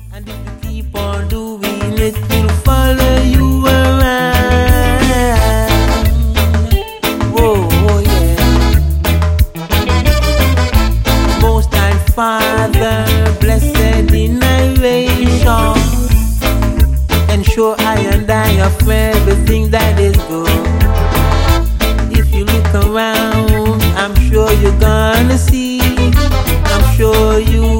And if you keep on doing it, will follow you around. Oh yeah. Most High Father, blessed innovation, ensure I and I have everything that is good. If you look around, I'm sure you're gonna see. I'm sure you